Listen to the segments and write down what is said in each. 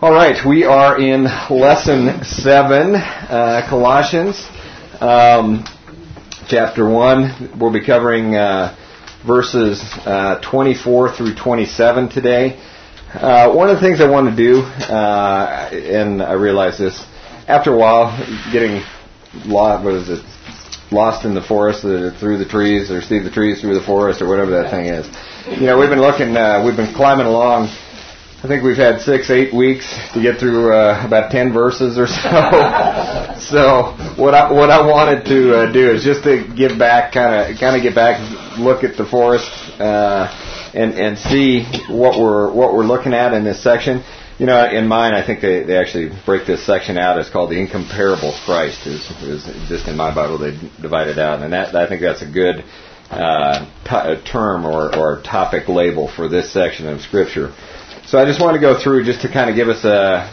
All right, we are in Lesson 7, Colossians, Chapter 1. We'll be covering verses 24 through 27 today. One of the things I want to do, and I realize this, after a while, getting lost in the forest, through the trees, or see the trees through the forest, or whatever that thing is. You know, we've been climbing along. I think we've had 6-8 weeks to get through about 10 verses or so. So what I wanted to do is just to give back, kind of get back, look at the forest, and see what we're looking at in this section. You know, in mine, I think they actually break this section out. It's called the Incomparable Christ. Is just in my Bible they divide it out, and I think that's a good term or topic label for this section of Scripture. So I just want to go through just to kind of give us a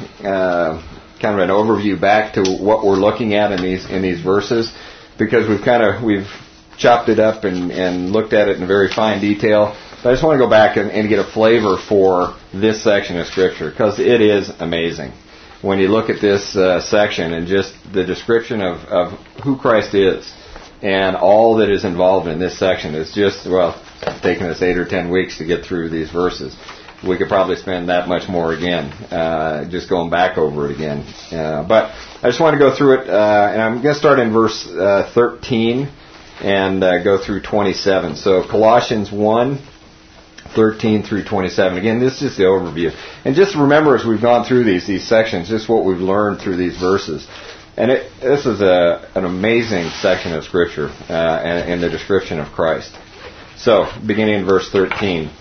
kind of an overview back to what we're looking at in these verses, because we've chopped it up and looked at it in very fine detail. But I just want to go back and get a flavor for this section of Scripture, because it is amazing when you look at this section and just the description of who Christ is and all that is involved in this section. It's just, it's taken us 8 or 10 weeks to get through these verses. We could probably spend that much more again, just going back over it again. But I just want to go through it, and I'm going to start in verse 13 and go through 27. So Colossians 1, 13 through 27. Again, this is just the overview. And just remember, as we've gone through these sections, just what we've learned through these verses. And this is an amazing section of Scripture and the description of Christ. So, beginning in verse 13.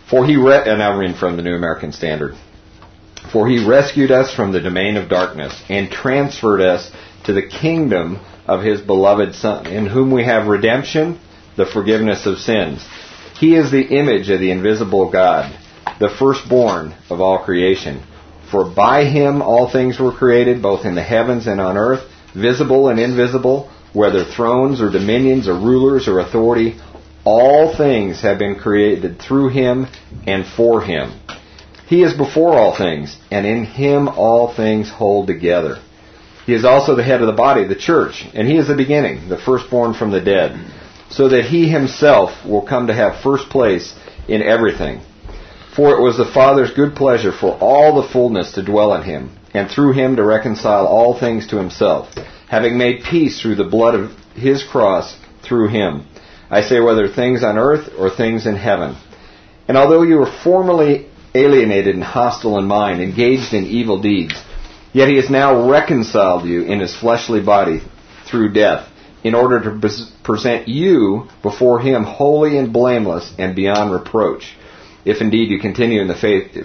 And I'm reading from the New American Standard. For he rescued us from the domain of darkness and transferred us to the kingdom of his beloved Son, in whom we have redemption, the forgiveness of sins. He is the image of the invisible God, the firstborn of all creation. For by him all things were created, both in the heavens and on earth, visible and invisible, whether thrones or dominions or rulers or authority. All things have been created through him and for him. He is before all things, and in him all things hold together. He is also the head of the body, the church, and he is the beginning, the firstborn from the dead, so that he himself will come to have first place in everything. For it was the Father's good pleasure for all the fullness to dwell in him, and through him to reconcile all things to himself, having made peace through the blood of his cross through him. I say whether things on earth or things in heaven. And although you were formerly alienated and hostile in mind, engaged in evil deeds, yet he has now reconciled you in his fleshly body through death, in order to present you before him holy and blameless and beyond reproach, if indeed you continue in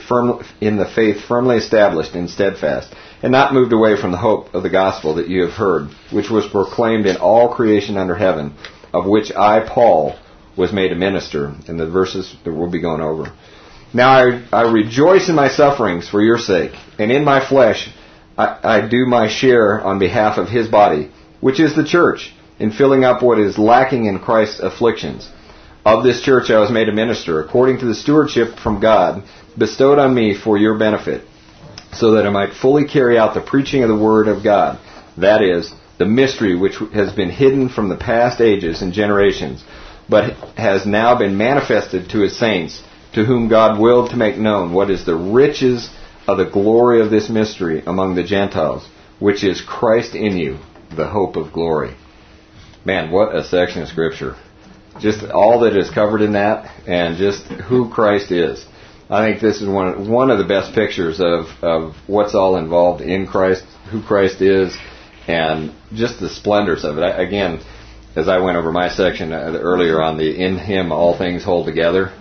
the faith firmly established and steadfast, and not moved away from the hope of the gospel that you have heard, which was proclaimed in all creation under heaven, of which I, Paul, was made a minister, in the verses that we'll be going over. Now I rejoice in my sufferings for your sake, and in my flesh I do my share on behalf of his body, which is the church, in filling up what is lacking in Christ's afflictions. Of this church I was made a minister, according to the stewardship from God, bestowed on me for your benefit, so that I might fully carry out the preaching of the word of God, that is, the mystery which has been hidden from the past ages and generations, but has now been manifested to his saints, to whom God willed to make known what is the riches of the glory of this mystery among the Gentiles, which is Christ in you, the hope of glory. Man, what a section of Scripture. Just all that is covered in that, and just who Christ is. I think this is one of the best pictures of what's all involved in Christ, who Christ is, and just the splendors of it. Again, as I went over my section earlier on the in him all things hold together,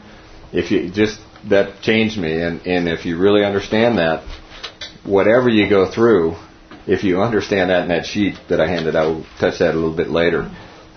that changed me. And if you really understand that, whatever you go through, if you understand that in that sheet that I handed out, we'll touch that a little bit later.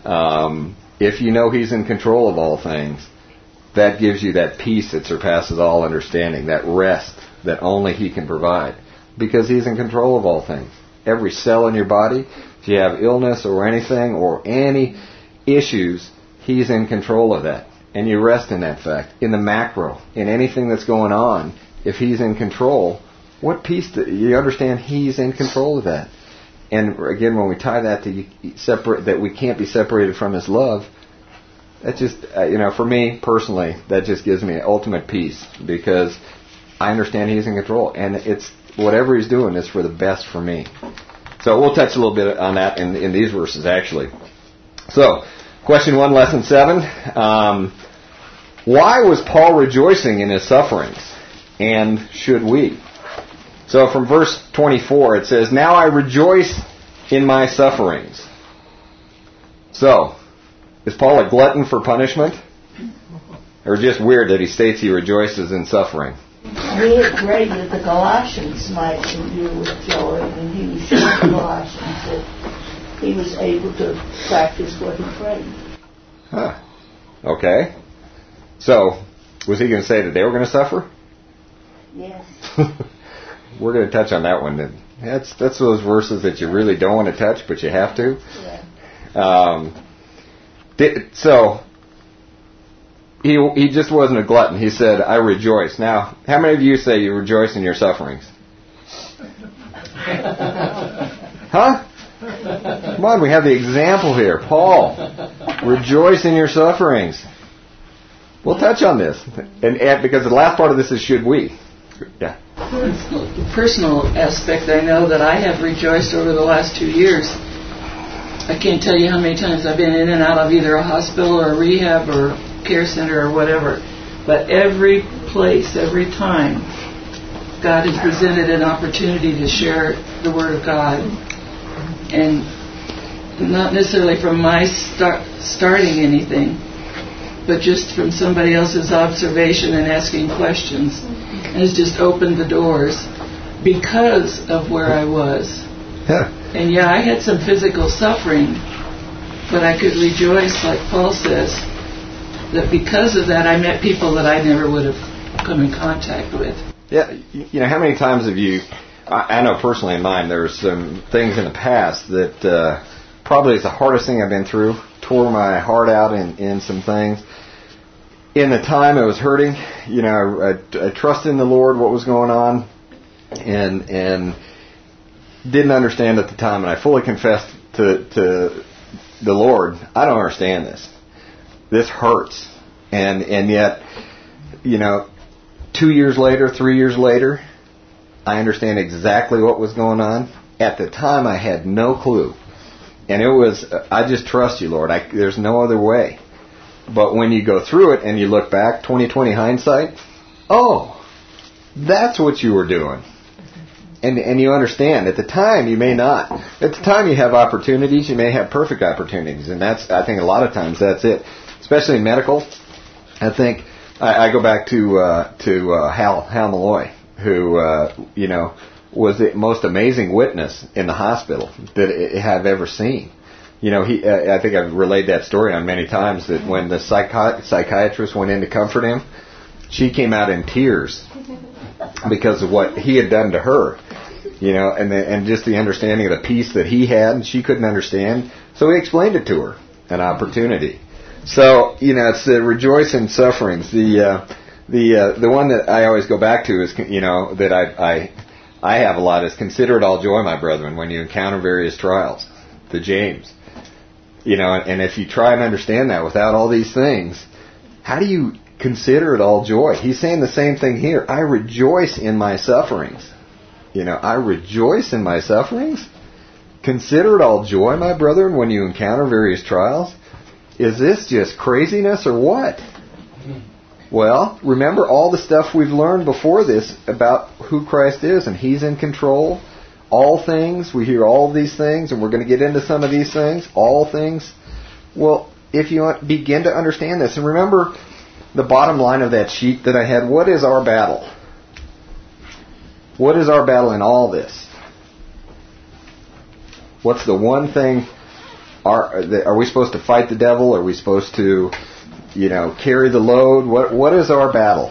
If you know he's in control of all things, that gives you that peace that surpasses all understanding, that rest that only he can provide, because he's in control of all things. Every cell in your body, if you have illness or anything or any issues, he's in control of that. And you rest in that fact. In the macro, in anything that's going on, if he's in control, What peace you understand He's in control of that. And again, when we tie that to that we can't be separated from His love, that just, for me personally, that just gives me ultimate peace, because I understand He's in control, and it's whatever He's doing is for the best for me. So we'll touch a little bit on that in these verses, actually. So, question 1, lesson 7. Why was Paul rejoicing in his sufferings? And should we? So from verse 24 it says, "Now I rejoice in my sufferings." So, is Paul a glutton for punishment? Or just weird that he states he rejoices in suffering? He had prayed that the Colossians might endure with joy, and he was showing the Colossians that he was able to practice what he prayed. Huh. Okay. So, was he going to say that they were going to suffer? Yes. We're going to touch on that one. That's those verses that you really don't want to touch, but you have to. Yeah. So, he just wasn't a glutton. He said, "I rejoice." Now, how many of you say you rejoice in your sufferings? Huh? Come on, we have the example here. Paul, rejoice in your sufferings. We'll touch on this. And because the last part of this is should we. Yeah. The personal aspect, I know that I have rejoiced over the last 2 years. I can't tell you how many times I've been in and out of either a hospital or a rehab or care center or whatever. But every place, every time, God has presented an opportunity to share the Word of God. And not necessarily from my starting anything, but just from somebody else's observation and asking questions. And it's just opened the doors because of where I was. Yeah. And yeah, I had some physical suffering, but I could rejoice, like Paul says, that because of that I met people that I never would have come in contact with. Yeah, how many times have you, I know personally in mine, there's some things in the past that probably is the hardest thing I've been through, tore my heart out in some things. In the time it was hurting, I trusted in the Lord what was going on, and didn't understand at the time, and I fully confessed to the Lord, I don't understand this. This hurts. And yet, 2 years later, 3 years later, I understand exactly what was going on. At the time, I had no clue. And it was, I just trust you, Lord. There's no other way. But when you go through it and you look back, 20/20 hindsight, oh, that's what you were doing. And you understand. At the time, you may not. At the time, you have opportunities. You may have perfect opportunities. And I think a lot of times that's it. Especially in medical. I think, I go back to Hal Malloy, who, was the most amazing witness in the hospital that I have ever seen. I think I've relayed that story on many times, that when the psychiatrist went in to comfort him, she came out in tears because of what he had done to her, and just the understanding of the peace that he had, and she couldn't understand. So he explained it to her, an opportunity. So, it's the rejoice in sufferings. The one that I always go back to is, that I have a lot, is consider it all joy, my brethren, when you encounter various trials. The James. And if you try and understand that without all these things, how do you consider it all joy? He's saying the same thing here. I rejoice in my sufferings. I rejoice in my sufferings? Consider it all joy, my brethren, when you encounter various trials? Is this just craziness or what? Well, remember all the stuff we've learned before this about who Christ is, and He's in control. All things, we hear all of these things, and we're going to get into some of these things. All things. Well, if you begin to understand this, and remember the bottom line of that sheet that I had, what is our battle? What is our battle in all this? What's the one thing? Are we supposed to fight the devil? Are we supposed to, carry the load? What is our battle?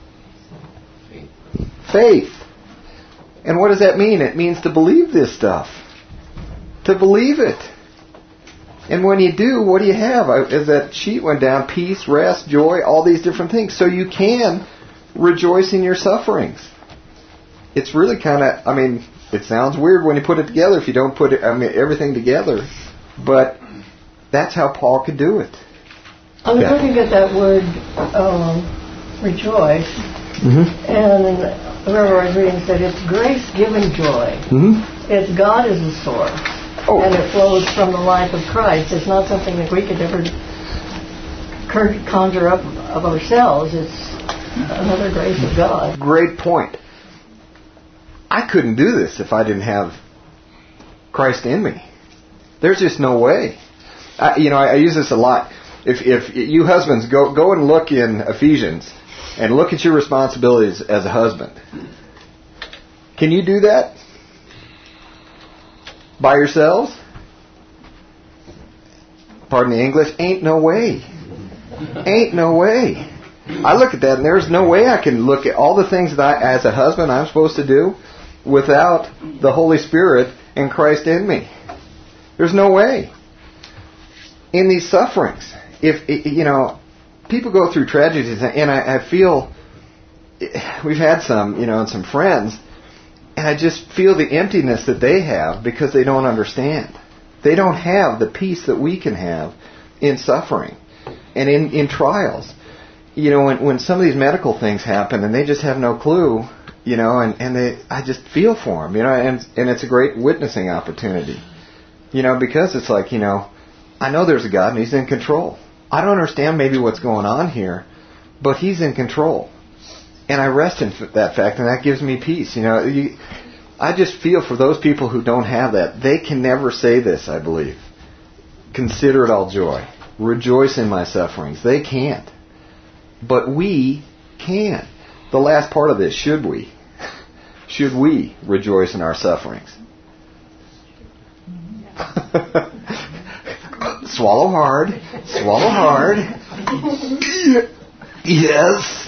Faith. And what does that mean? It means to believe this stuff. To believe it. And when you do, what do you have? As that sheet went down, peace, rest, joy, all these different things. So you can rejoice in your sufferings. it's really kind of, I mean, it sounds weird when you put it together if you don't put it, I mean, everything together. But that's how Paul could do it. I was looking at that word, rejoice, and whoever I was reading said it's grace-given joy. It's God is the source, and it flows from the life of Christ. It's not something that we could ever conjure up of ourselves. It's another grace of God. Great point. I couldn't do this if I didn't have Christ in me. There's just no way. I use this a lot. If you husbands go and look in Ephesians and look at your responsibilities as a husband. Can you do that by yourselves? Pardon the English. Ain't no way. Ain't no way. I look at that and there's no way I can look at all the things that I, as a husband, I'm supposed to do without the Holy Spirit and Christ in me. There's no way. In these sufferings, if people go through tragedies, and I feel we've had some, and some friends, and I just feel the emptiness that they have because they don't understand. They don't have the peace that we can have in suffering and in trials. When some of these medical things happen and they just have no clue, I just feel for them, and it's a great witnessing opportunity, because it's like, I know there's a God and He's in control. I don't understand maybe what's going on here, but He's in control. And I rest in that fact, and that gives me peace. I just feel for those people who don't have that. They can never say this, I believe. Consider it all joy. Rejoice in my sufferings. They can't. But we can. The last part of this, should we? Should we rejoice in our sufferings? Swallow hard. Swallow hard. Yes.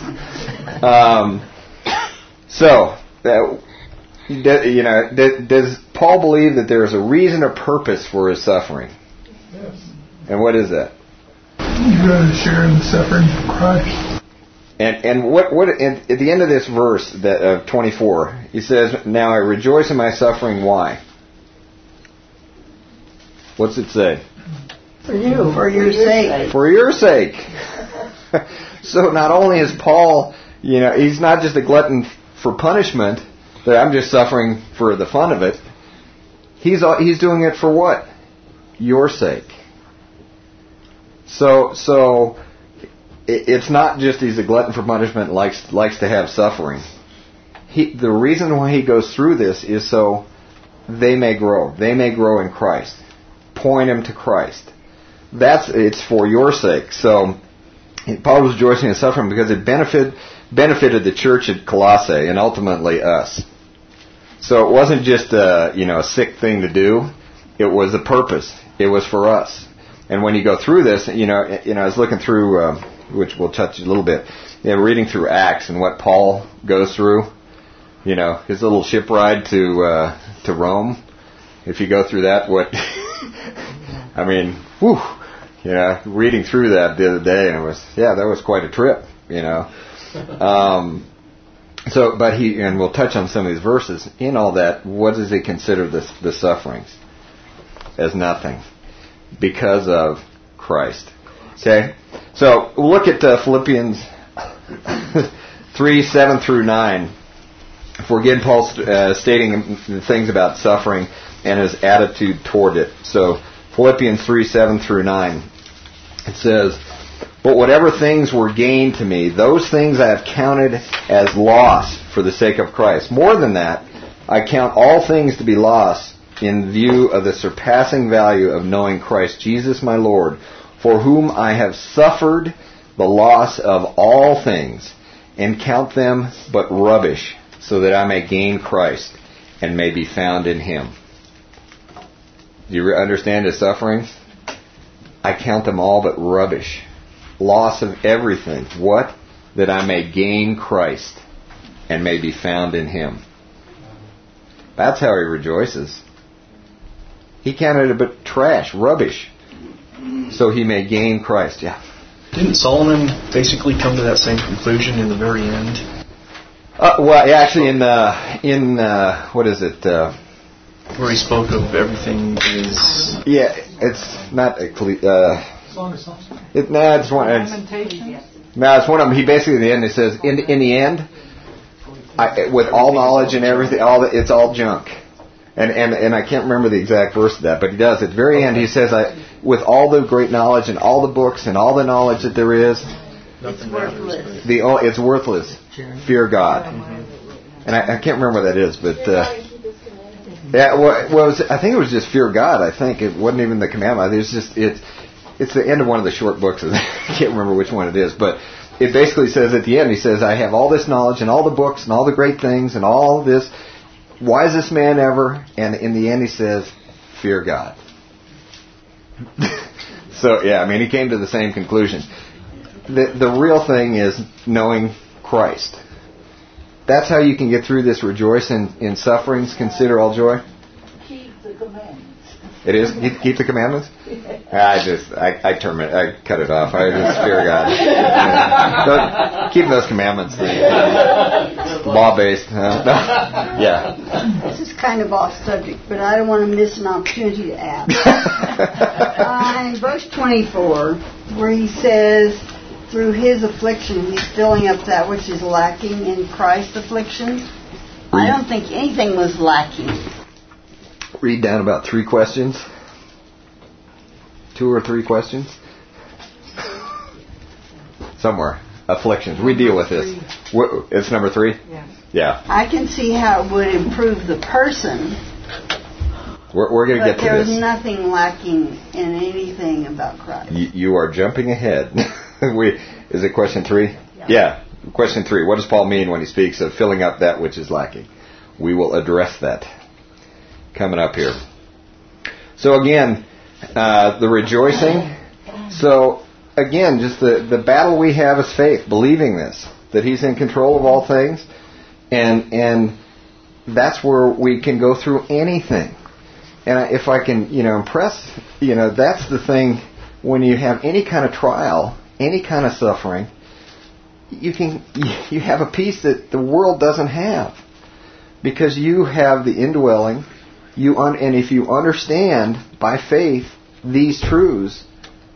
Does Paul believe that there is a reason or purpose for his suffering? Yes. And what is that? You're going to share in the suffering of Christ. And what at the end of this verse of 24, he says, "Now I rejoice in my suffering." Why? What's it say? For you. For your sake. For your sake. So not only is Paul, he's not just a glutton for punishment, that I'm just suffering for the fun of it. He's doing it for what? Your sake. So it's not just he's a glutton for punishment and likes to have suffering. The reason why he goes through this is so they may grow. They may grow in Christ. Point them to Christ. It's for your sake. So Paul was rejoicing in suffering because it benefited the church at Colossae and ultimately us. So it wasn't just a sick thing to do. It was a purpose. It was for us. And when you go through this, I was looking through, which we'll touch a little bit, reading through Acts and what Paul goes through. His little ship ride to Rome. If you go through that, I mean, whew. Reading through that the other day, and that was quite a trip, and we'll touch on some of these verses. In all that, what does he consider the sufferings? As nothing. Because of Christ. Okay? So, we'll look at Philippians 3, 7 through 9. For again, Paul's stating things about suffering and his attitude toward it. So, Philippians 3, 7 through 9. It says, "But whatever things were gained to me, those things I have counted as loss for the sake of Christ. More than that, I count all things to be loss in view of the surpassing value of knowing Christ Jesus my Lord, for whom I have suffered the loss of all things, and count them but rubbish, so that I may gain Christ, and may be found in Him." Do you understand his sufferings? I count them all but rubbish. Loss of everything. What? That I may gain Christ and may be found in Him. That's how he rejoices. He counted it but trash, rubbish, so he may gain Christ. Yeah. Didn't Solomon basically come to that same conclusion in the very end? Well, actually, in what is it? Where he spoke of everything is. Yeah, it's not. It's one. It's one of them. He basically, in the end, he says, in the end, with all knowledge and everything, it's all junk. And I can't remember the exact verse of that, but he does. At the very end, he says, with all the great knowledge and all the books and all the knowledge that there is, It's worthless. It's worthless. Fear God. And I can't remember what that is, but I think it was just fear God. I think it wasn't even the commandment. It's the end of one of the short books. I can't remember which one it is, but it basically says at the end, he says, I have all this knowledge and all the books and all the great things and all this. Wisest man ever, and in the end he says, fear God. So, he came to the same conclusion. The real thing is knowing Christ. That's how you can get through this. Rejoice in sufferings, consider all joy. Keep the commandments. It is? Keep the commandments? I cut it off. I just fear God. Keep those commandments. Law-based. Yeah. This is kind of off subject, but I don't want to miss an opportunity to ask. In verse 24, where he says, through his affliction, he's filling up that which is lacking in Christ's affliction. I don't think anything was lacking. Read down about 3 questions. 2 or 3 questions. Somewhere. Afflictions. We deal with this. It's number 3? Yeah. I can see how it would improve the person. We're going to get to this. But there's nothing lacking in anything about Christ. You are jumping ahead. Is it question 3? Yeah. Question 3. What does Paul mean when he speaks of filling up that which is lacking? We will address that coming up here. So again, the rejoicing. So again, just the battle we have is faith, believing this, that he's in control of all things, and that's where we can go through anything. And if I can, impress, that's the thing. When you have any kind of trial, any kind of suffering, you have a peace that the world doesn't have, because you have the indwelling. And if you understand by faith these truths,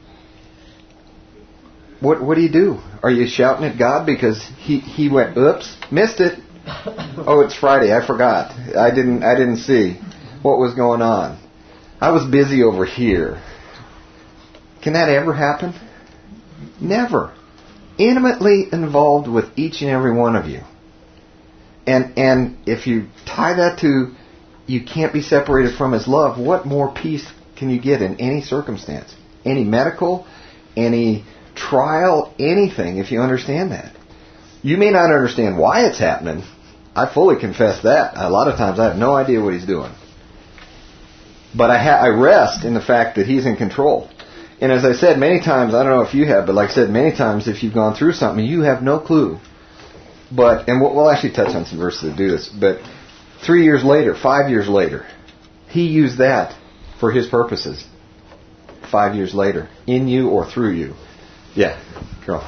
what do you do? Are you shouting at God because he went, oops, missed it? Oh, it's Friday, I forgot. I didn't see what was going on. I was busy over here. Can that ever happen? Never. Intimately involved with each and every one of you. And if you tie that to you can't be separated from his love, what more peace can you get in any circumstance? Any medical, any trial, anything, if you understand that. You may not understand why it's happening. I fully confess that. A lot of times I have no idea what he's doing. But I rest in the fact that he's in control. And as I said many times, I don't know if you have, but like I said many times, if you've gone through something, you have no clue. And we'll actually touch on some verses that do this, but 3 years later, 5 years later, he used that for his purposes. 5 years later, in you or through you. Yeah, Carol.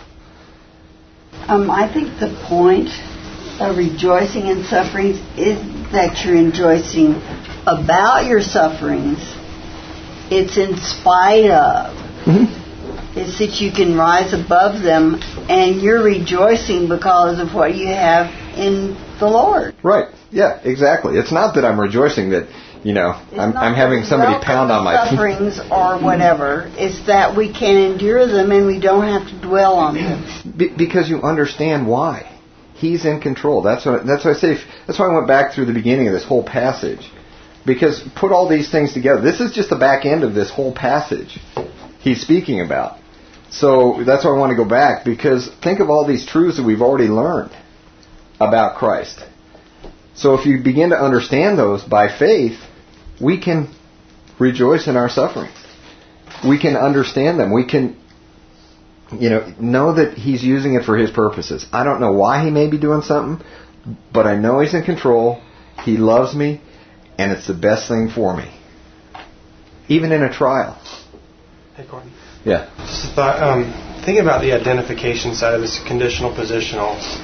I think the point of rejoicing in sufferings is that you're rejoicing about your sufferings. It's in spite of. Mm-hmm. It's that you can rise above them, and you're rejoicing because of what you have in the Lord. Right. Yeah, exactly. It's not that I'm rejoicing that, I'm having somebody pound on my sufferings or whatever. It's that we can endure them and we don't have to dwell on them. Because you understand why. He's in control. That's why I say. That's why I went back through the beginning of this whole passage. Because put all these things together. This is just the back end of this whole passage he's speaking about. So that's why I want to go back, because think of all these truths that we've already learned about Christ. So if you begin to understand those by faith, we can rejoice in our suffering. We can understand them. We can, know that he's using it for his purposes. I don't know why he may be doing something, but I know he's in control. He loves me, and it's the best thing for me. Even in a trial. Hey, Gordon. Yeah. Just a thought. Thinking about the identification side of this conditional positional,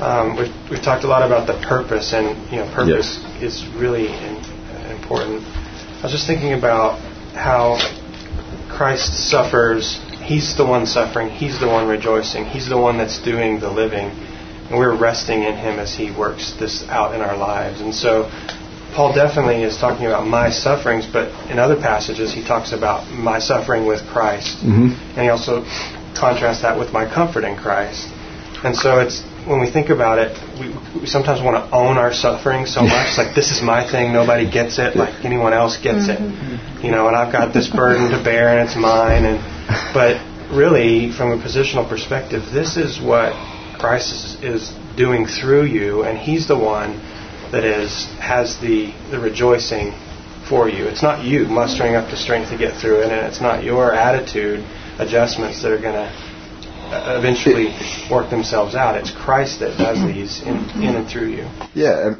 we've talked a lot about the purpose, and purpose is really important. I was just thinking about how Christ suffers. He's the one suffering. He's the one rejoicing. He's the one that's doing the living, and we're resting in Him as He works this out in our lives. And so Paul definitely is talking about my sufferings, but in other passages he talks about my suffering with Christ. Mm-hmm. And he also contrasts that with my comfort in Christ. And so it's, when we think about it, we sometimes want to own our suffering so much. It's like, this is my thing, nobody gets it like anyone else gets it. And I've got this burden to bear and it's mine. But really, from a positional perspective, this is what Christ is doing through you, and He's the one that has the rejoicing for you. It's not you mustering up the strength to get through it, and it's not your attitude adjustments that are going to eventually work themselves out. It's Christ that does these in and through you. Yeah,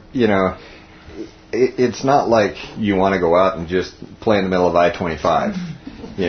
it's not like you want to go out and just play in the middle of I-25. You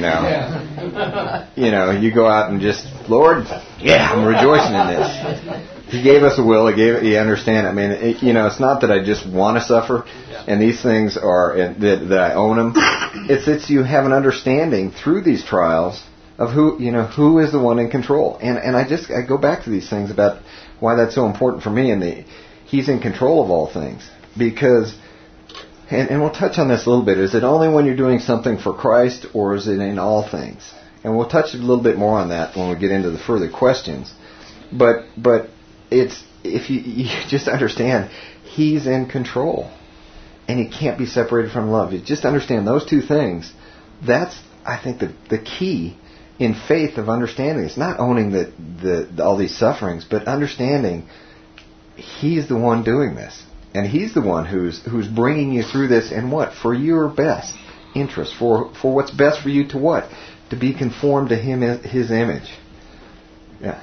go out and just, Lord, I'm rejoicing in this. He gave us a will. You understand? I mean, it's not that I just want to suffer, and these things are that I own them. It's you have an understanding through these trials of who is the one in control. And I go back to these things about why that's so important for me. And He's in control of all things, because. And we'll touch on this a little bit. Is it only when you're doing something for Christ, or is it in all things? And we'll touch a little bit more on that when we get into the further questions. But it's, if you just understand, He's in control, and He can't be separated from love. You just understand those two things. That's, I think, the key in faith of understanding. It's not owning all these sufferings, but understanding He's the one doing this. And He's the one who's bringing you through this, and what? For your best interest, for what's best for you to what? To be conformed to His image. Yeah.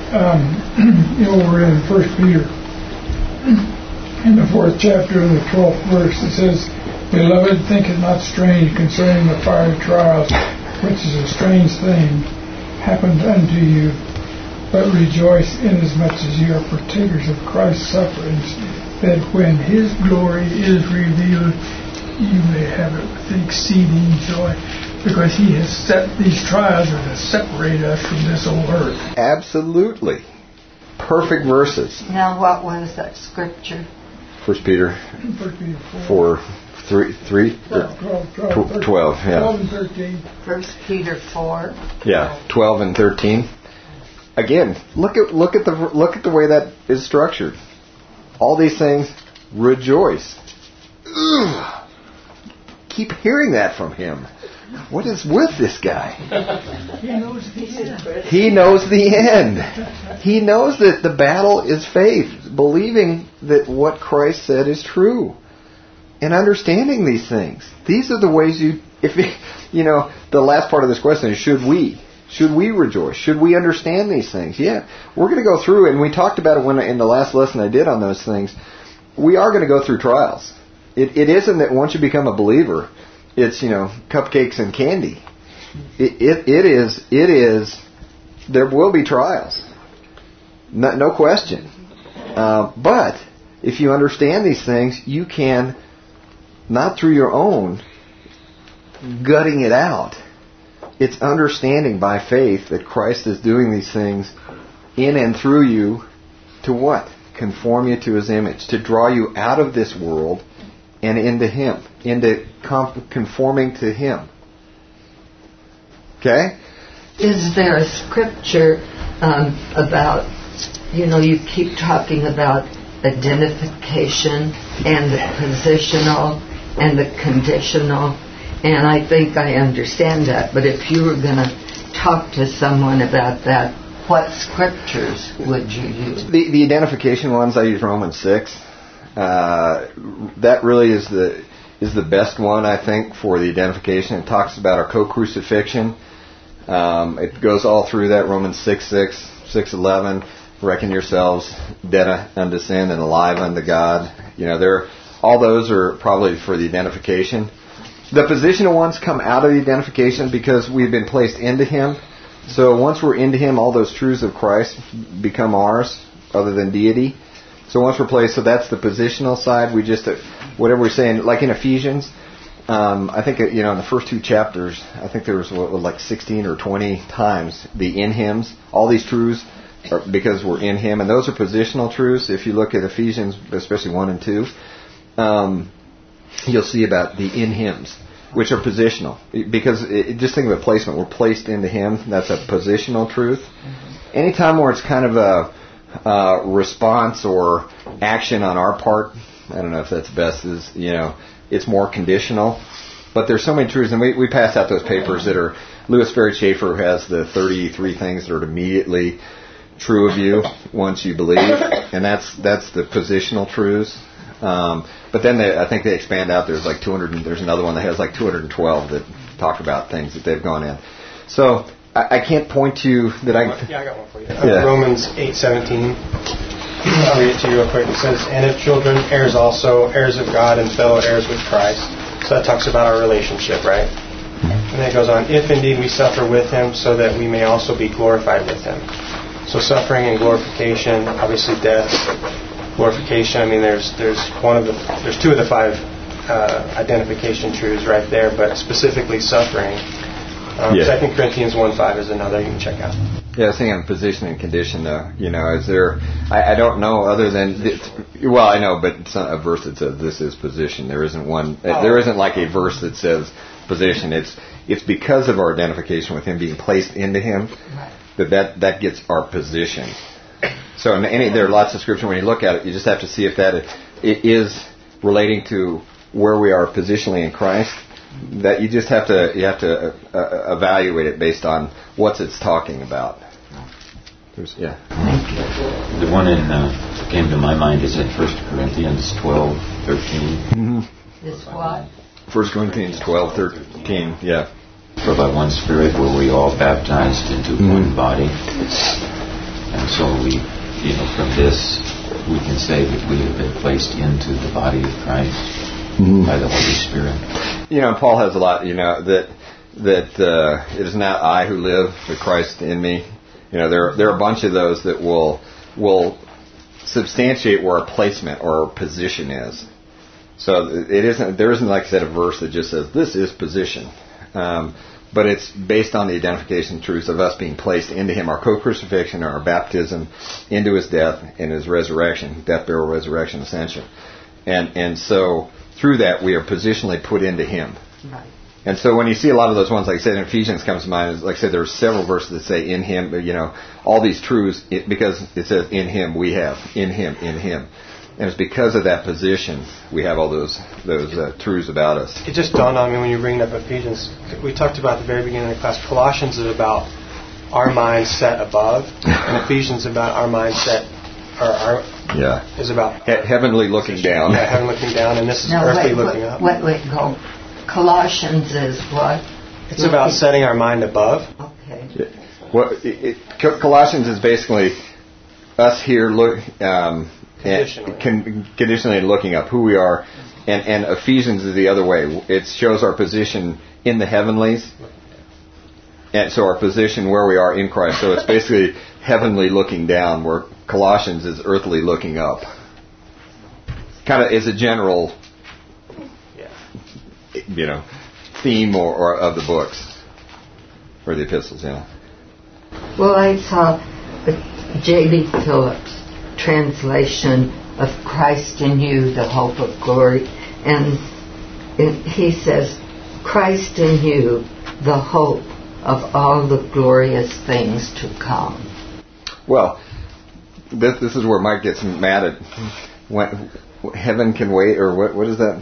We're in 1 Peter, in the 4th chapter of the 12th verse. It says, "Beloved, think it not strange concerning the fiery trials, which is a strange thing, happened unto you, but rejoice inasmuch as ye are partakers of Christ's sufferings, that when His glory is revealed, you may have it with exceeding joy." Because He has set these trials to separate us from this old earth. Absolutely. Perfect verses. Now, what was that scripture? 1 Peter 4, 3, 12, yeah. 12 and 13. 1 Peter 4. Yeah, 12 and 13. Again, look at the way that is structured. All these things, rejoice. Ugh. Keep hearing that from him. What is with this guy? He knows the end. He knows the end. He knows that the battle is faith, believing that what Christ said is true, and understanding these things. These are the ways the last part of this question is, should we rejoice? Should we understand these things? Yeah. We're going to go through, and we talked about it in the last lesson I did on those things. We are going to go through trials. It isn't that once you become a believer, it's, cupcakes and candy. It is, there will be trials. No question. But if you understand these things, you can, not through your own gutting it out, it's understanding by faith that Christ is doing these things in and through you to what? Conform you to His image, to draw you out of this world and into Him, into conforming to Him. Okay? Is there a scripture about, you keep talking about identification and the positional and the conditional, and I think I understand that, but if you were going to talk to someone about that, what scriptures would you use? The identification ones, I use Romans 6. That really is the best one, I think, for the identification. It talks about our co-crucifixion. It goes all through that, Romans 6:6, 6:11. Reckon yourselves dead unto sin and alive unto God. All those are probably for the identification. The positional ones come out of the identification because we've been placed into Him. So once we're into Him, all those truths of Christ become ours. other than deity. So once we're placed, so that's the positional side. We just, whatever we're saying, like in Ephesians, I think, in the first 2 chapters, I think there was like 16 or 20 times the in Hims. All these truths are because we're in Him, and those are positional truths. If you look at Ephesians, especially 1 and 2, you'll see about the in Hims, which are positional. Because just think of a placement. We're placed into Him. That's a positional truth. Anytime where it's kind of a response or action on our part, I don't know if that's best, is, it's more conditional. But there's so many truths, and we passed out those papers that are, Louis Ferry Schaefer has the 33 things that are immediately true of you once you believe, and that's the positional truths. But then I think they expand out. There's like 200. There's another one that has like 212 that talk about things that they've gone in. So I can't point to that. I got one for you. Romans 8:17. I'll read it to you real quick. It says, "And if children, heirs also, heirs of God, and fellow heirs with Christ." So that talks about our relationship, right? And then it goes on, "If indeed we suffer with Him, so that we may also be glorified with Him." So suffering and glorification, obviously death, glorification. I mean, there's 2 of the 5 identification truths right there, but specifically suffering. 2 Corinthians 1:5 is another you can check out. Yeah, I was thinking of position and condition, though. Is there? I don't know other than I know, but it's not a verse that says this is position. There isn't one. There isn't like a verse that says position. It's because of our identification with Him, being placed into Him, that gets our position. So there are lots of scripture. When you look at it, you just have to see if that it is relating to where we are positionally in Christ. That you just have to evaluate it based on what it's talking about. The one came to my mind is in 1 Corinthians 12:13. Is what? 1 Corinthians 12:13. Yeah. For by one Spirit were we all baptized into one body, and so we, from this we can say that we have been placed into the body of Christ by the Holy Spirit. Paul has a lot. That it is not I who live, but Christ in me. There are a bunch of those that will substantiate where our placement or our position is. So there isn't, like I said, a verse that just says this is position. But it's based on the identification truths of us being placed into Him, our co-crucifixion, our baptism into His death and His resurrection, death, burial, resurrection, ascension. And so through that we are positionally put into Him. Right. And so when you see a lot of those ones, like I said, in Ephesians comes to mind, like I said, there are several verses that say in Him, all these truths, because it says in Him we have, in Him, in Him. And it's because of that position we have all those truths about us. It just dawned on me when you bring up Ephesians. We talked about at the very beginning of the class. Colossians is about our mind set above, and Ephesians about our mind set is about heavenly looking down. Yeah, heaven looking down, and this is earthly looking up. Wait, Colossians is what? It's about setting our mind above. Okay. Well, Colossians is basically us here conditionally looking up who we are, and Ephesians is the other way. It shows our position in the heavenlies, and so our position where we are in Christ. So it's basically heavenly looking down, where Colossians is earthly looking up. Kind of is a general, theme or of the books or the epistles. Well, I saw J.B. Phillips' translation of Christ in You, the Hope of Glory, and he says, Christ in you, the hope of all the glorious things to come. Well, this is where Mike gets mad at when heaven can wait, or what is that?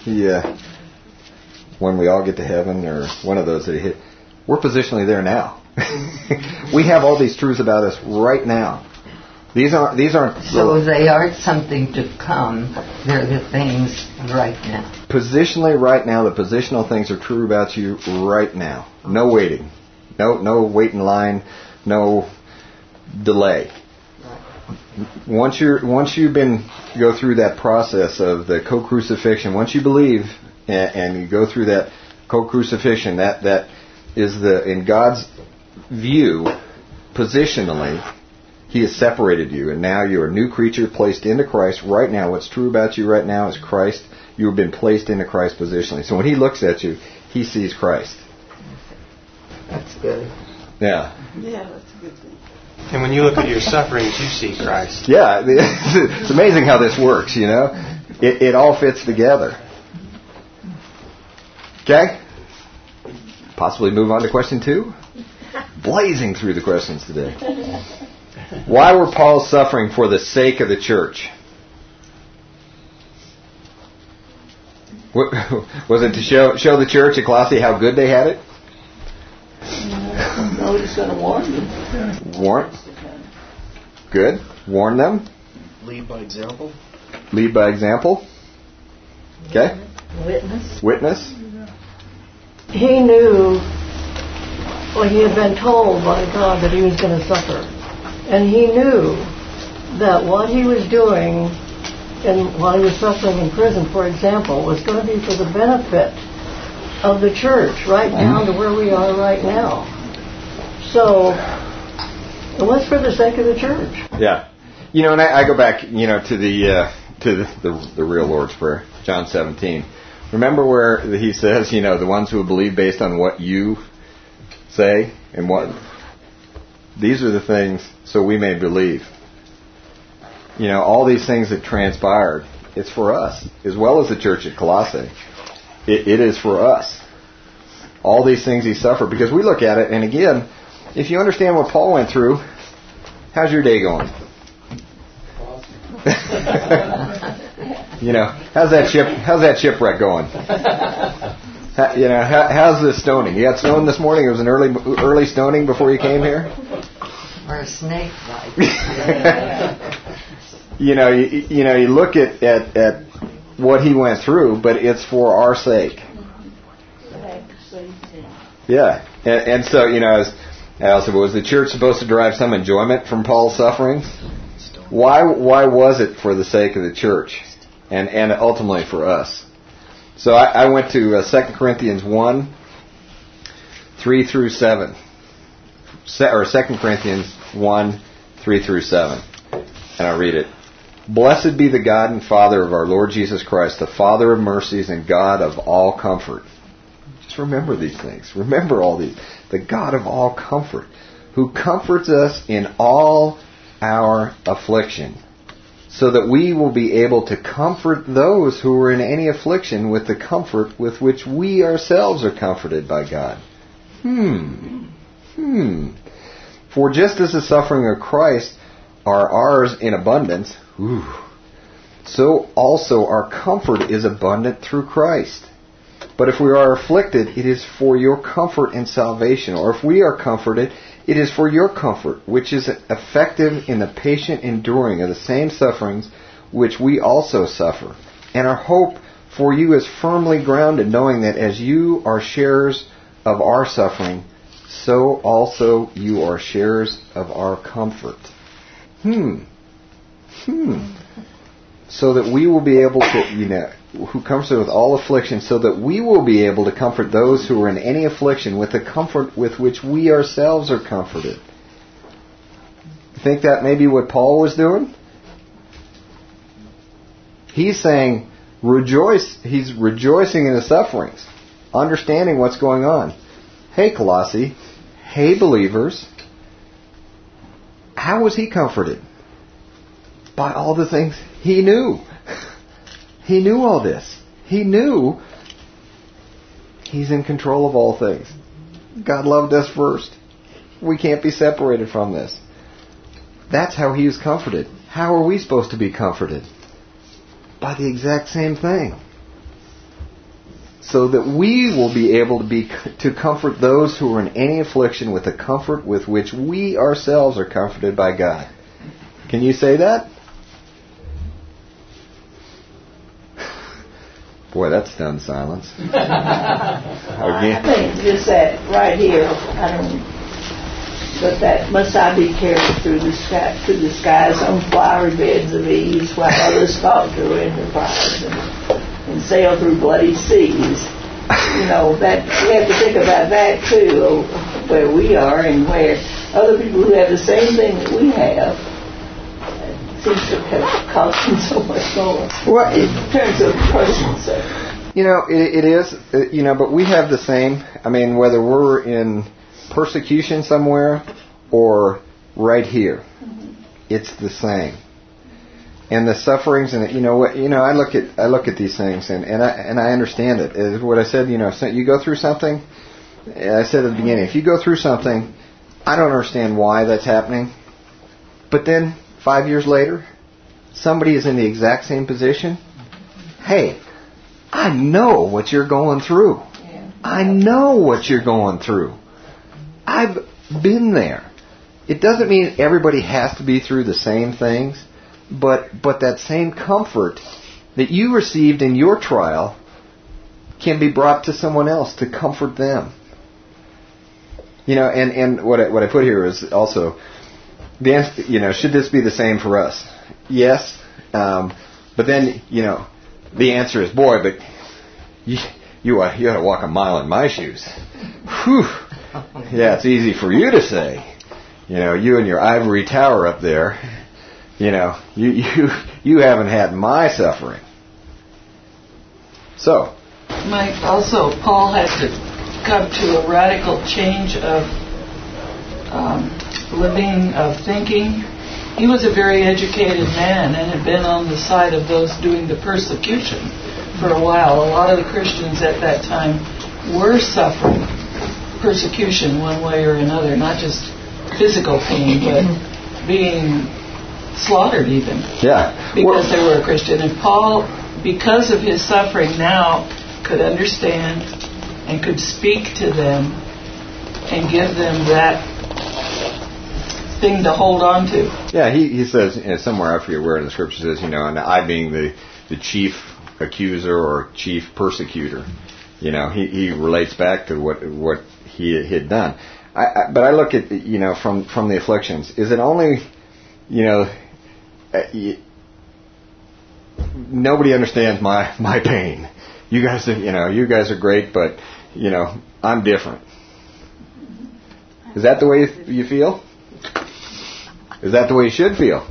When we all get to heaven, or one of those that he hit. We're positionally there now. We have all these truths about us right now. These aren't. So they aren't something to come. They're the things right now. Positionally, right now, the positional things are true about you right now. No waiting. No wait in line. No delay. Once you go through that process of the co-crucifixion, once you believe and you go through that co-crucifixion, that is in God's view, positionally, He has separated you, and now you're a new creature placed into Christ right now. What's true about you right now is Christ. You have been placed into Christ positionally. So when He looks at you, He sees Christ. That's good. Yeah. Yeah, that's a good thing. And when you look at your sufferings, you see Christ. Yeah, it's amazing how this works, you know. It all fits together. Okay? Possibly move on to question 2? Blazing through the questions today. Why were Paul suffering for the sake of the church? Was it to show the church at Colossae how good they had it? No, He's going to warn them. Warn? Good. Warn them. Lead by example. Lead by example. Okay. Witness. He knew, well, he had been told by God that he was going to suffer. And he knew that what he was doing and while he was suffering in prison, for example, was going to be for the benefit of the church, right down to where we are right now. So it was for the sake of the church. Yeah. You know, and I go back, you know, to the real Lord's Prayer, John 17. Remember where He says, you know, the ones who believe based on what you say and what... These are the things so we may believe. You know, all these things that transpired, it's for us, as well as the church at Colossae. It is for us. All these things He suffered, because we look at it, and again, if you understand what Paul went through, how's your day going? You know, how's that shipwreck going? You know, how's the stoning? You got stoned this morning? It was an early stoning before you came here? Or a snake bite. You know, you look at what he went through, but it's for our sake. Yeah, and so, you know, as Al said, was the church supposed to derive some enjoyment from Paul's sufferings? Why was it for the sake of the church, and ultimately for us? So I went to 2 Corinthians 1, 3 through 7, or 2 Corinthians 1, 3 through 7, and I'll read it. Blessed be the God and Father of our Lord Jesus Christ, the Father of mercies and God of all comfort. Just remember these things. Remember all these. The God of all comfort, who comforts us in all our affliction, so that we will be able to comfort those who are in any affliction with the comfort with which we ourselves are comforted by God. For just as the suffering of Christ are ours in abundance, so also our comfort is abundant through Christ. But if we are afflicted, it is for your comfort and salvation. Or if we are comforted, it is for your comfort, which is effective in the patient enduring of the same sufferings which we also suffer. And our hope for you is firmly grounded, knowing that as you are sharers of our suffering, so also you are sharers of our comfort. So that we will be able to, you know, who comforts us with all affliction, so that we will be able to comfort those who are in any affliction with the comfort with which we ourselves are comforted. You think that may be what Paul was doing? He's saying, rejoice. He's rejoicing in the sufferings, understanding what's going on. Hey, Colossae. Hey, believers. How was he comforted? By all the things he knew. He knew all this. He knew He's in control of all things. God loved us first. We can't be separated from this. That's how He was comforted. How are we supposed to be comforted? By the exact same thing. So that we will be able to comfort those who are in any affliction with the comfort with which we ourselves are comforted by God. Can you say that? Boy, that's stunned silence. Again. I think just that right here, but that must I be carried through the skies on flowery beds of ease, while others falter in the fires and sail through bloody seas. You know, that we have to think about that too, where we are and where other people who have the same thing that we have seems to have cost him so much more. Well, In terms of personal suffering. It is, but we have the same. I mean, whether we're in persecution somewhere or right here, it's the same. And the sufferings, and I look at these things, and I understand it. Is what I said. You go through something. I said at the beginning, if you go through something, I don't understand why that's happening. But then 5 years later, somebody is in the exact same position. Hey, I know what you're going through. I know what you're going through. I've been there. It doesn't mean everybody has to be through the same things, but that same comfort that you received in your trial can be brought to someone else to comfort them. And what I put here is also, should this be the same for us? Yes, but then the answer is, boy, but you ought to walk a mile in my shoes. Whew. Yeah, it's easy for you to say. You and your ivory tower up there. You haven't had my suffering. So, Mike, also Paul had to come to a radical change of living, of thinking. He was a very educated man and had been on the side of those doing the persecution for a while. A lot of the Christians at that time were suffering persecution one way or another, not just physical pain, but being slaughtered even. Yeah. Because they were a Christian. And Paul, because of his suffering now, could understand and could speak to them and give them that thing to hold on to. Yeah, he says somewhere, I forget where in the scripture says, and I being the chief accuser or chief persecutor, he relates back to what he had done. But I look at from the afflictions. Is it only nobody understands my pain? You guys are great, but I'm different. Is that the way you feel? Is that the way you should feel?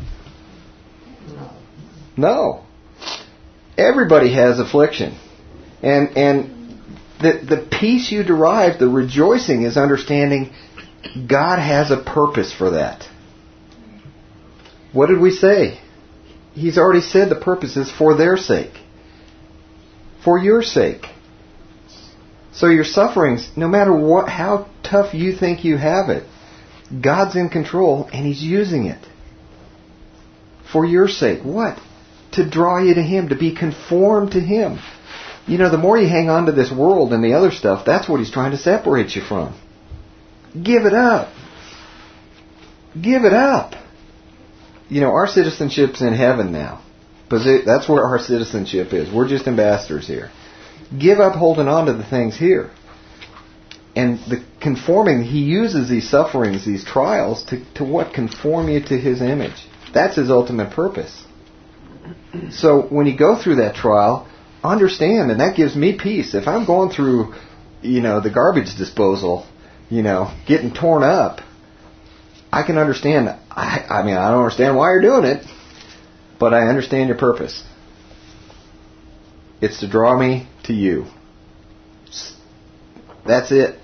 No. Everybody has affliction. And the peace you derive, the rejoicing, is understanding God has a purpose for that. What did we say? He's already said the purpose is for their sake. For your sake. So your sufferings, no matter how tough you think you have it, God's in control and He's using it. For your sake. What? To draw you to Him, to be conformed to Him. The more you hang on to this world and the other stuff, that's what He's trying to separate you from. Give it up. Give it up. Our citizenship's in heaven now. That's where our citizenship is. We're just ambassadors here. Give up holding on to the things here. And the conforming, He uses these sufferings, these trials, to what? Conform you to His image. That's His ultimate purpose. So when you go through that trial, understand, and that gives me peace. If I'm going through, the garbage disposal, getting torn up, I can understand. I don't understand why you're doing it, but I understand your purpose. It's to draw me to you. That's it.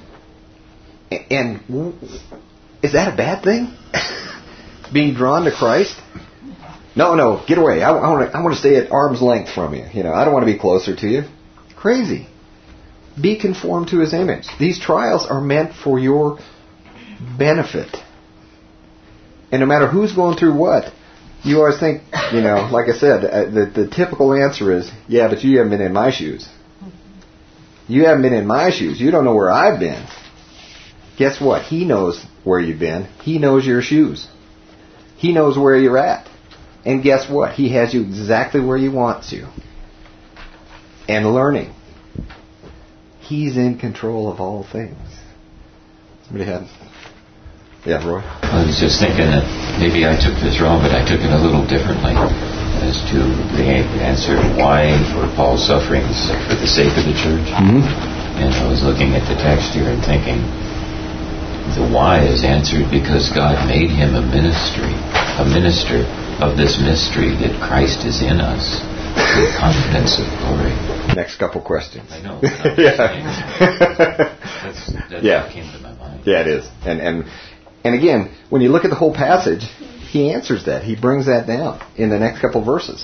And is that a bad thing? Being drawn to Christ? No, get away. I want to stay at arm's length from you. I don't want to be closer to you. Crazy. Be conformed to His image. These trials are meant for your benefit. And no matter who's going through what, you always think, like I said, the typical answer is, yeah, but you haven't been in my shoes. You haven't been in my shoes. You don't know where I've been. Guess what? He knows where you've been. He knows your shoes. He knows where you're at. And guess what? He has you exactly where you want to. And learning. He's in control of all things. Somebody had... Yeah, Roy? I was just thinking that maybe I took this wrong, but I took it a little differently as to the answer why for Paul's sufferings for the sake of the church. Mm-hmm. And I was looking at the text here and thinking the why is answered because God made him a minister of this mystery that Christ is in us with confidence of glory. Next couple questions. I know. Yeah. That's what came to my mind. Yeah, it is. And again, when you look at the whole passage, he answers that. He brings that down in the next couple verses.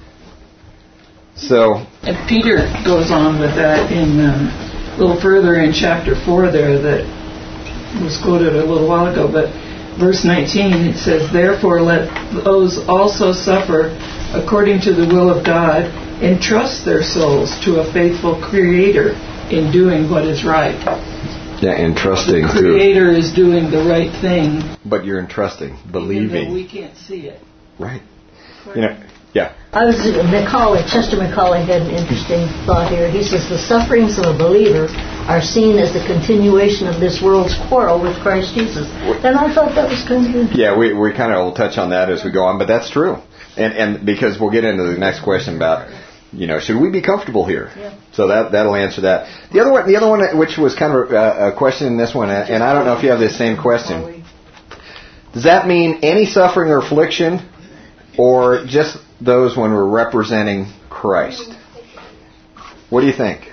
So, and Peter goes on with that in a little further in chapter 4 there that was quoted a little while ago, but verse 19 it says, "Therefore let those also suffer according to the will of God, entrust their souls to a faithful Creator in doing what is right." Yeah, entrusting. The Creator is doing the right thing. But you're entrusting, believing. Even though we can't see it. Right. You know, yeah. Chester McCauley had an interesting thought here. He says the sufferings of a believer are seen as the continuation of this world's quarrel with Christ Jesus. And I thought that was kind of interesting. Yeah, we kind of will touch on that as we go on, but that's true. And because we'll get into the next question about, should we be comfortable here? Yeah. So that'll answer that. The other one, which was kind of a question in this one, and I don't know if you have this same question. Does that mean any suffering or affliction, or just those when we're representing Christ? What do you think?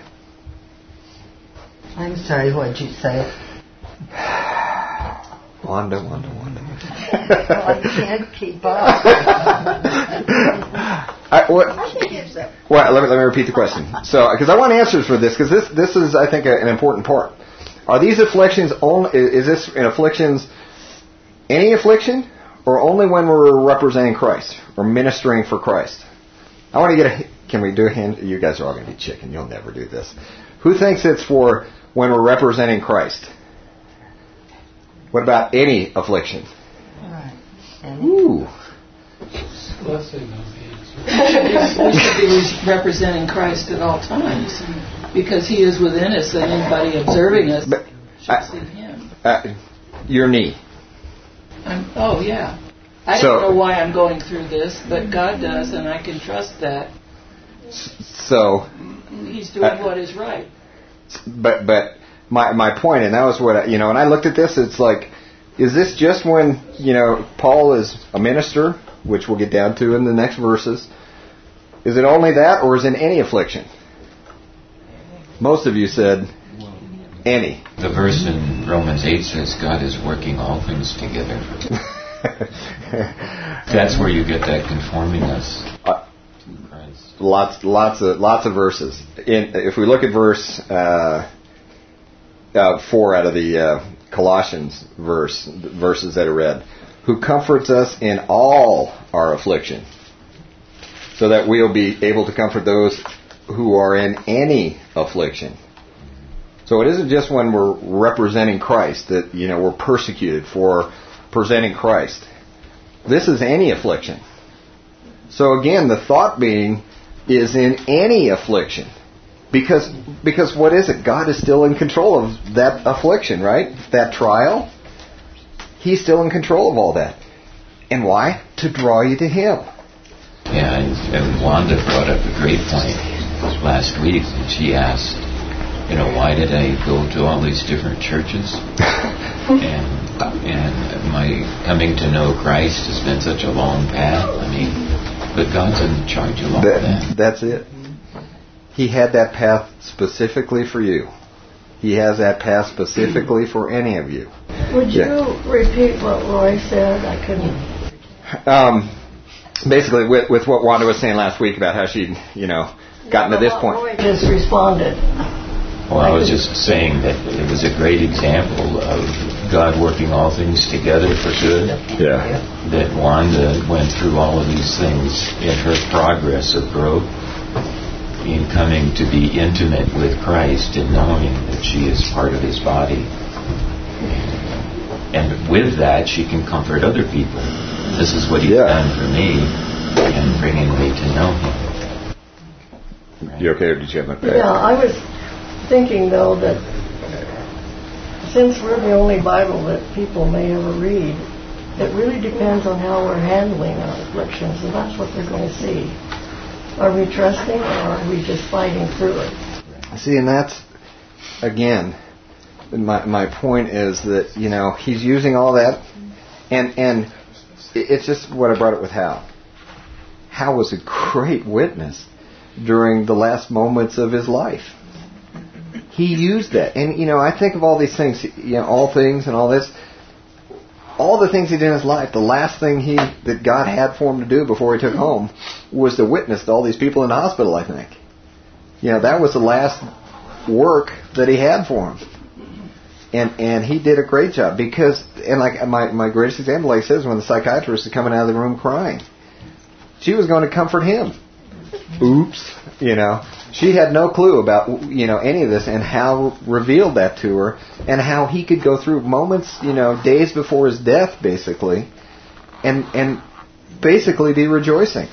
I'm sorry, what did you say? Wanda. I can't keep up. Let me repeat the question. So, because I want answers for this, because this is, I think, an important part. Are these afflictions only? Is this in afflictions any affliction, or only when we're representing Christ or ministering for Christ? I want to get can we do a hand? You guys are all going to be chicken. You'll never do this. Who thinks it's for when we're representing Christ? What about any affliction? Right. Ooh. We should be representing Christ at all times, because He is within us, and anybody observing us should see Him. Your knee. Yeah. I don't know why I'm going through this, but God does, and I can trust that. So He's doing what is right. But my point, and that was what when I looked at this, it's like, is this just when Paul is a minister, which we'll get down to in the next verses? Is it only that, or is it any affliction? Most of you said any. The verse in Romans 8 says God is working all things together. That's where you get that conforming us to Christ. Lots of verses. If we look at verse 4 out of the Colossians verses that are read, who comforts us in all our affliction, so that we'll be able to comfort those who are in any affliction. So it isn't just when we're representing Christ that we're persecuted for presenting Christ. This is any affliction. So again, the thought being is in any affliction. Because what is it? God is still in control of that affliction, right? That trial. He's still in control of all that. And why? To draw you to Him. Yeah, and Wanda brought up a great point last week when she asked, why did I go to all these different churches? and my coming to know Christ has been such a long path. But God's in charge of all that. That's it. He had that path specifically for you. He has that path specifically for any of you. Would you repeat what Roy said? I couldn't. Basically, with what Wanda was saying last week about how she'd, gotten to this point. Roy just responded. Well, I was just saying that it was a great example of God working all things together for good. Yeah. That Wanda went through all of these things in her progress of growth, in coming to be intimate with Christ and knowing that she is part of His body. And with that, she can comfort other people. This is what He's done for me, and bringing me to know Him. Right. You okay, or did you have Yeah, I was thinking, though, that since we're the only Bible that people may ever read, it really depends on how we're handling our afflictions, and that's what they're going to see. Are we trusting, or are we just fighting through it? See, and that's, again, my point is that, He's using all that, and it's just what I brought it with Hal. Hal was a great witness during the last moments of his life. He used that. And, I think of all these things, all things and all this. All the things he did in his life, the last thing that God had for him to do before he took home was to witness to all these people in the hospital, I think. That was the last work that he had for him. And he did a great job because, and like my greatest example, like I said, is when the psychiatrist is coming out of the room crying. She was going to comfort him. Oops, She had no clue about, any of this, and Hal revealed that to her, and how he could go through moments, days before his death, basically, and basically be rejoicing.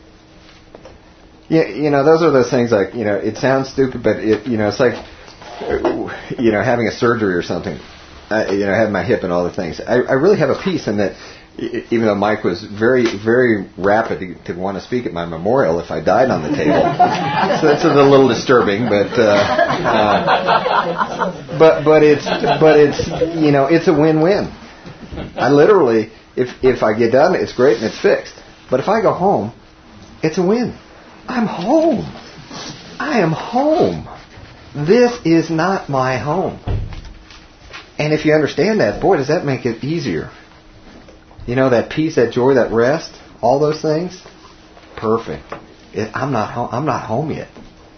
Yeah, those are those things like, it sounds stupid, but it's like, having a surgery or something. Having my hip and all the things. I really have a peace in that. Even though Mike was very, very rapid to want to speak at my memorial if I died on the table, so that's a little disturbing. But it's a win-win. I literally, if I get done, it's great and it's fixed. But if I go home, it's a win. I'm home. I am home. This is not my home. And if you understand that, boy, does that make it easier. That peace, that joy, that rest, all those things, perfect. I'm not home yet.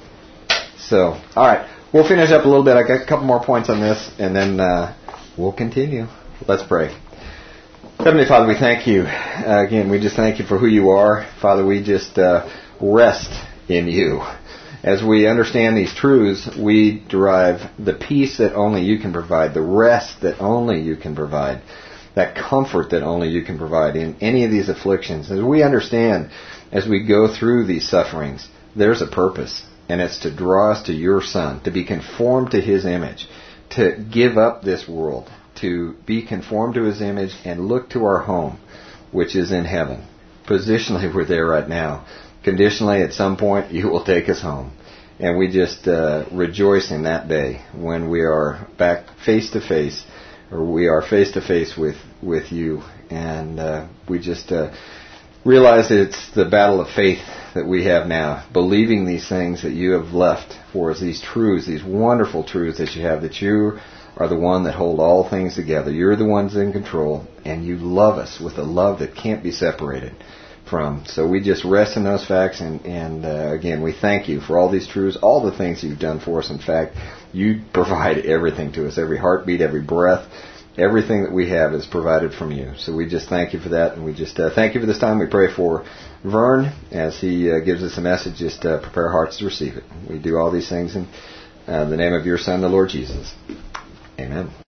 So, all right, we'll finish up a little bit. I got a couple more points on this, and then we'll continue. Let's pray. Heavenly Father, we thank you. Again, we just thank you for who you are. Father, we just rest in you. As we understand these truths, we derive the peace that only you can provide, the rest that only you can provide, that comfort that only you can provide in any of these afflictions. As we understand, as we go through these sufferings, there's a purpose, and it's to draw us to your Son, to be conformed to His image, to give up this world, to be conformed to His image and look to our home, which is in heaven. Positionally, we're there right now. Conditionally, at some point, you will take us home. And we just rejoice in that day when we are back face to face, or we are face to face with you, and we just realize that it's the battle of faith that we have now, believing these things that you have left for us, these truths, these wonderful truths that you have, that you are the one that hold all things together. You're the ones in control, and you love us with a love that can't be separated from. So we just rest in those facts, and again, we thank you for all these truths, all the things you've done for us. In fact, you provide everything to us, every heartbeat, every breath, everything that we have is provided from you. So we just thank you for that, and we just thank you for this time. We pray for Vern as he gives us a message. Just prepare our hearts to receive it. We do all these things in the name of your Son, the Lord Jesus. Amen.